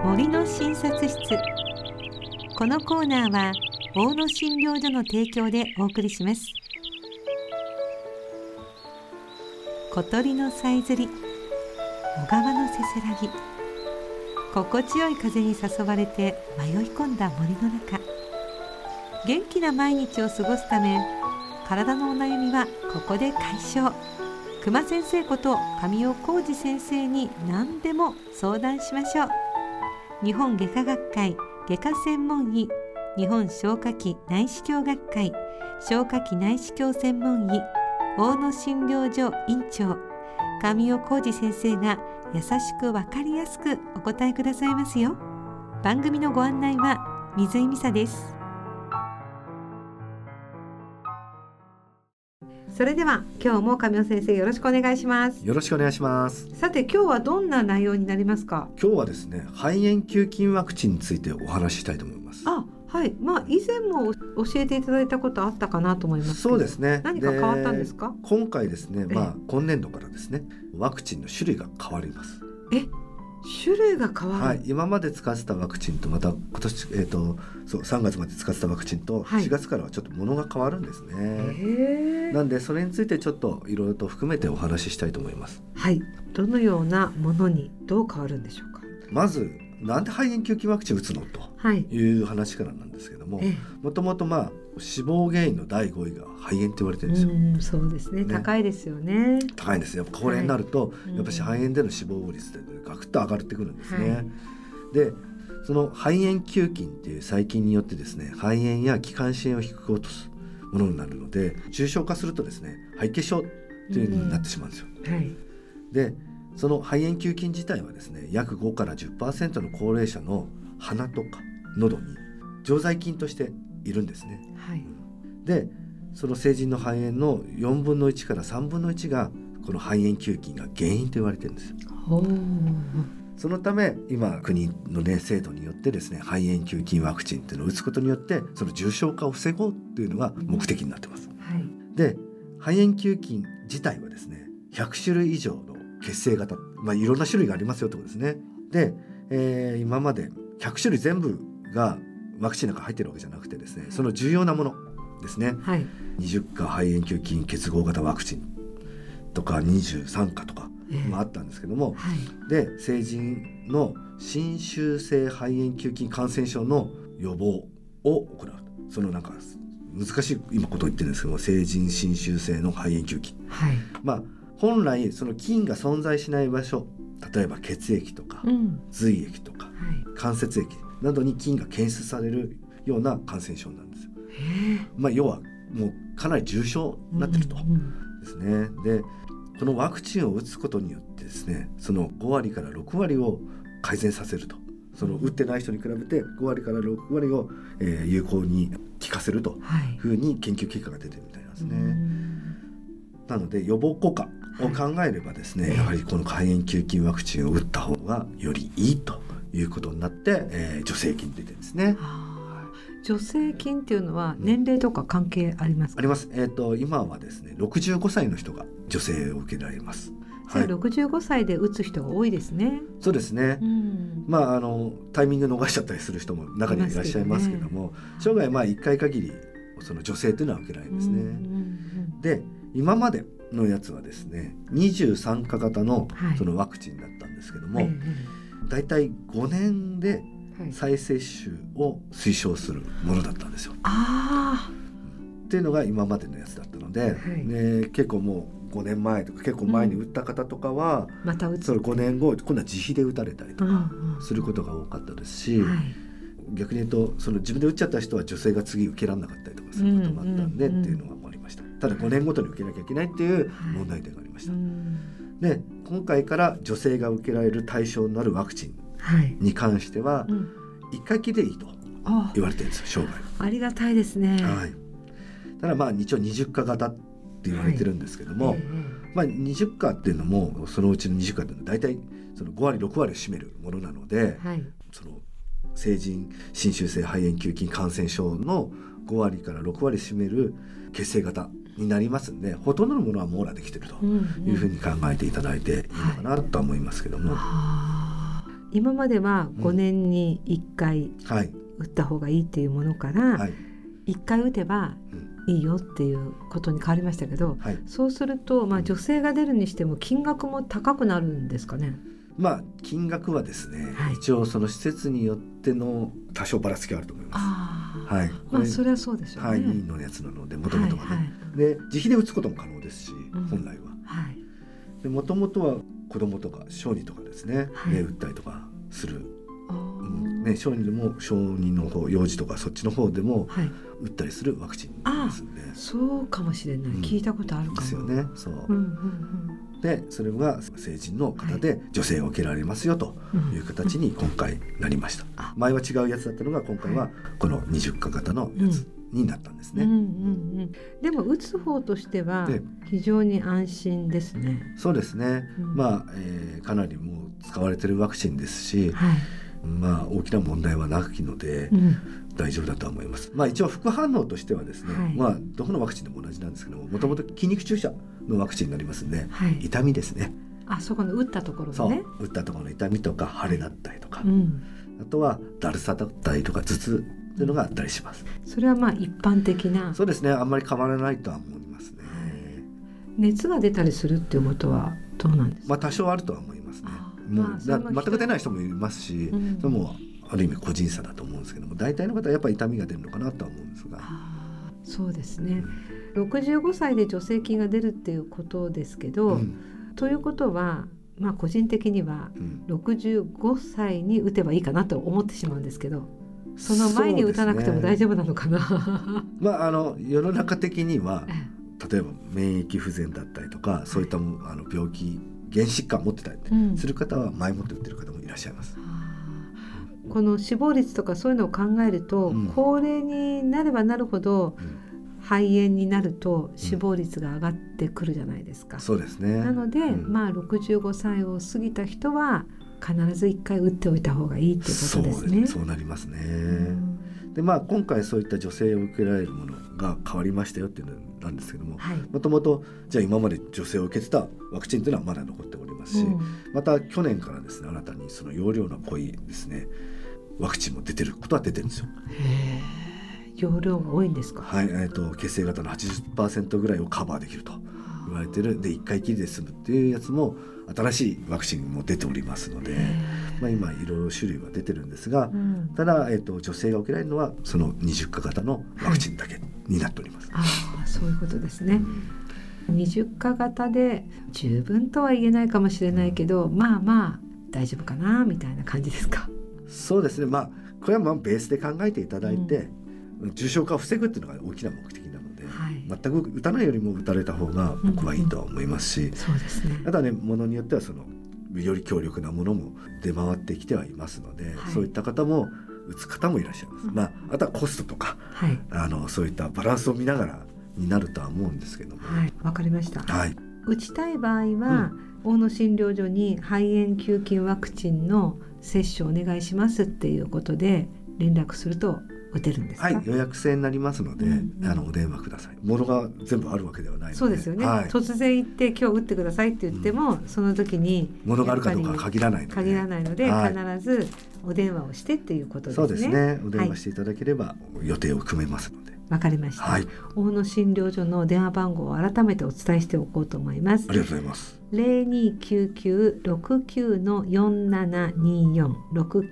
森の診察室。このコーナーは大野診療所の提供でお送りします。小鳥のさえずり、小川のせせらぎ、心地よい風に誘われて迷い込んだ森の中。元気な毎日を過ごすため、体のお悩みはここで解消。熊先生こと神尾浩二先生に何でも相談しましょう。日本外科学会外科専門医、日本消化器内視鏡学会消化器内視鏡専門医、大野診療所院長神尾浩二先生が優しく分かりやすくお答えくださいますよ。番組のご案内は水井美沙です。それでは今日も神尾先生、よろしくお願いします。 よろしくお願いします。 さて、今日はどんな内容になりますか？ 今日はですね、肺炎球菌ワクチンについてお話ししたいと思います。 はい、以前も教えていただいたことあったかなと思いますけど。 そうですね。 何か変わったんですか？ 今回ですね、今年度からですね、ワクチンの種類が変わります。 種類が変わる？ 今まで使ってたワクチンとまた今年、3月まで使ってたワクチンと4月からはちょっとものが変わるんですね。なんでそれについてちょっといろいろと含めてお話ししたいと思います。 はい、どのようなものにどう変わるんでしょうか？ まず、なんで肺炎球菌ワクチン打つのという話からなんですけども、もともと死亡原因の第5位が肺炎って言われてるんですよ。 そうですね、高いですよね。 高いんですよ。高齢になると、やっぱり肺炎での死亡率ってガクッと上がってくるんですね。で、その肺炎球菌っていう細菌によってですね、肺炎や気管支炎を低く落とすものになるので、重症化するとですね、肺血症っていうのになってしまうんですよ。で、その肺炎球菌自体はですね、約5から 10% の高齢者の鼻とか喉に常在菌としているんですね。で、その成人の肺炎の4分の1から3分の1がこの肺炎球菌が原因と言われてるんですよ。そのため今国の制度によってですね、肺炎球菌ワクチンっていうのを打つことによってその重症化を防ごうっていうのが目的になってます。で、肺炎球菌自体はですね、100種類以上の血清型、いろんな種類がありますよということですね。で、今まで100種類全部がワクチンなんか入ってるわけじゃなくてですね、その重要なものですね、20価肺炎球菌結合型ワクチンとか23価とかあったんですけども、で、成人の侵襲性肺炎球菌感染症の予防を行う。その難しい今ことを言ってるんですけども、成人侵襲性の肺炎球菌、本来その菌が存在しない場所、例えば血液とか、髄液とか、関節液などに菌が検出されるような感染症なんですよ。要はもうかなり重症になってるとですね。で、このワクチンを打つことによってですね、その5割から6割を改善させると。その打ってない人に比べて5割から6割を、有効に効かせるというふうに研究結果が出てるみたいなんですね。なので予防効果を考えればですね、やはりこの肺炎球菌ワクチンを打った方がよりいいということになって、助成金出てるんですね。 助成金っていうのは年齢とか関係ありますか？ あります。今はですね、65歳の人が助成を受けられます。 65歳で打つ人が多いですね。 そうですね。タイミング逃しちゃったりする人も中にはいらっしゃいますけども、生涯1回限りその助成というのは受けられるんですね。で、今までのやつはですね、23価型のそのワクチンだったんですけども、だいたい5年で再接種を推奨するものだったんですよ。っていうのが今までのやつだったので、結構もう5年前とか結構前に打った方とかは、 また打つ、 それ5年後今度は自費で打たれたりとかすることが多かったですし、逆に言うとその自分で打っちゃった人は助成が次受けられなかったりとかすることもあったんで、っていうのがありました。ただ5年ごとに受けなきゃいけないっていう問題点がありました。で、今回から助成が受けられる対象になるワクチンに関しては、1回きりでいいと言われてるんですよ、生涯。 ありがたいですね。 ただ一応20価型って言われてるんですけども、20価っていうのもそのうちの20価っていうのは大体その5割6割を占めるものなので、その成人侵襲性肺炎球菌感染症の5割から6割占める血清型になりますんで、ほとんどのものは網羅できているというふうに考えていただいていいのかなと思いますけども、 今までは5年に1回はい打った方がいいっていうものから、 はい、 1回打てばいいよっていうことに変わりましたけど、 はい、 そうすると、女性が出るにしても金額も高くなるんですかね。 金額はですね、 はい、 一応その施設によっての多少ばらつきがあると思います。はい、 それはそうですよね。 はい、任意のやつなので元々はね、で自費で打つことも可能ですし、本来は、で元々は子供とか小児とかですね、打ったりとかする、小児でも小児の方、幼児とかそっちの方でも打ったりするワクチンですので、 そうかもしれない、聞いたことあるかもですよね。そう、でそれが成人の方で女性が受けられますよという形に今回なりました。前は違うやつだったのが今回はこの20価型のやつになったんですね。 でも打つ方としては非常に安心ですね。 そうですね、かなりもう使われてるワクチンですし、大きな問題はなきので、大丈夫だと思います。一応副反応としてはですね、どこのワクチンでも同じなんですけどもともと筋肉注射のワクチンになりますので、痛みですね。 そこの打ったところでね。 打ったところの痛みとか腫れだったりとか、あとはだるさだったりとか頭痛というのがあったりします。 それは一般的な。 そうですね、あんまり変わらないとは思いますね。 熱が出たりするっていうことはどうなんですか。 多少あるとは思いますね。全く出ない人もいますし、それもある意味個人差だと思うんですけども、大体の方はやっぱり痛みが出るのかなとは思うんですが。 そうですね、65歳で助成金が出るっていうことですけど、ということは個人的には65歳に打てばいいかなと思ってしまうんですけど、その前に打たなくても大丈夫なのかな。 世の中的には例えば免疫不全だったりとか、そういった病気原疾患を持ってたりする方は前もって打ってる方もいらっしゃいます。 この死亡率とかそういうのを考えると、高齢になればなるほど、肺炎になると死亡率が上がってくるじゃないですか。 そうですね。 なので、65歳を過ぎた人は必ず1回打っておいた方がいいってことですね。 そうなりますね。で今回そういった女性を受けられるものが変わりましたよっていうのなんですけども、もともとじゃあ今まで女性を受けてたワクチンというのはまだ残っておりますし、また去年からですね、新たにその容量の濃いですねワクチンも出てることは出てるんですよ。 容量が多いんですか。 血清型の 80% ぐらいをカバーできると言われてる。で1回きりで済むっていうやつも新しいワクチンも出ておりますので、今いろいろ種類は出てるんですが、ただ、女性が受けられるのはその20価型のワクチンだけになっております。 そういうことですね。20価型で十分とは言えないかもしれないけど、大丈夫かなみたいな感じですか。 そうですね、これはベースで考えていただいて、重症化を防ぐっていうのが大きな目的なので、全く打たないよりも打たれた方が僕はいいとは思いますし、 そうですね。 ただね、ものによってはより強力なものも出回ってきてはいますので、そういった方も打つ方もいらっしゃいます。あとはコストとか、そういったバランスを見ながらになるとは思うんですけども。わかりました。打ちたい場合は、大野診療所に肺炎球菌ワクチンの接種お願いしますっていうことで連絡すると打てるんですか。 予約制になりますので、お電話ください。ものが全部あるわけではないので。 そうですよね、突然行って今日打ってくださいって言っても、その時にものがあるかどうかは限らないので、 必ずお電話をしてっていうことですね。 そうですね、お電話していただければ予定を組めますので。 わかりました、大野診療所の電話番号を改めてお伝えしておこうと思います。 ありがとうございます。 0299-69-4724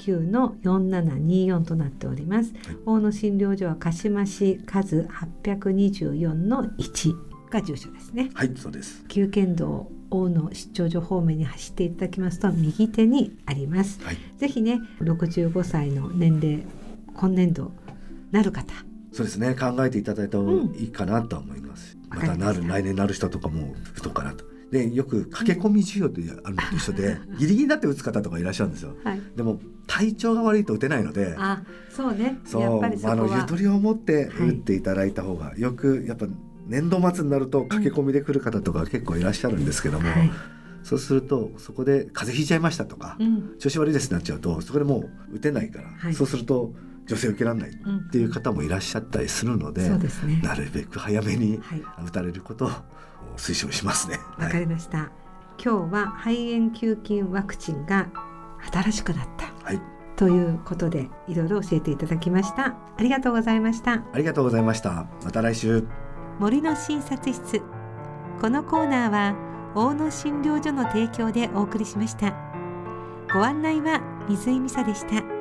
69-4724となっております。大野診療所は鹿島市数824-1が住所ですね。 そうです。 旧県道大野出張所方面に走っていただきますと右手にあります。ぜひね、65歳の年齢今年度なる方、 そうですね、考えていただいた方がいいかなと思います。また来年なる人とかも打とうかなと。でよく駆け込み需要というあるのと一緒で、ギリギリになって打つ方とかいらっしゃるんですよ。でも体調が悪いと打てないので、 そうね、やっぱりそこはゆとりを持って打っていただいた方が、よくやっぱ年度末になると駆け込みで来る方とか結構いらっしゃるんですけども、そうするとそこで風邪ひいちゃいましたとか、調子悪いですってなっちゃうとそこでもう打てないから、そうすると女性受けられないっていう方もいらっしゃったりするので、なるべく早めに打たれることを推奨しますね。 わかりました。今日は肺炎球菌ワクチンが新しくなった、 はい、 ということでいろいろ教えていただきました。ありがとうございました。 ありがとうございました。また来週。 森の診察室。このコーナーは大野診療所の提供でお送りしました。ご案内は水井美沙でした。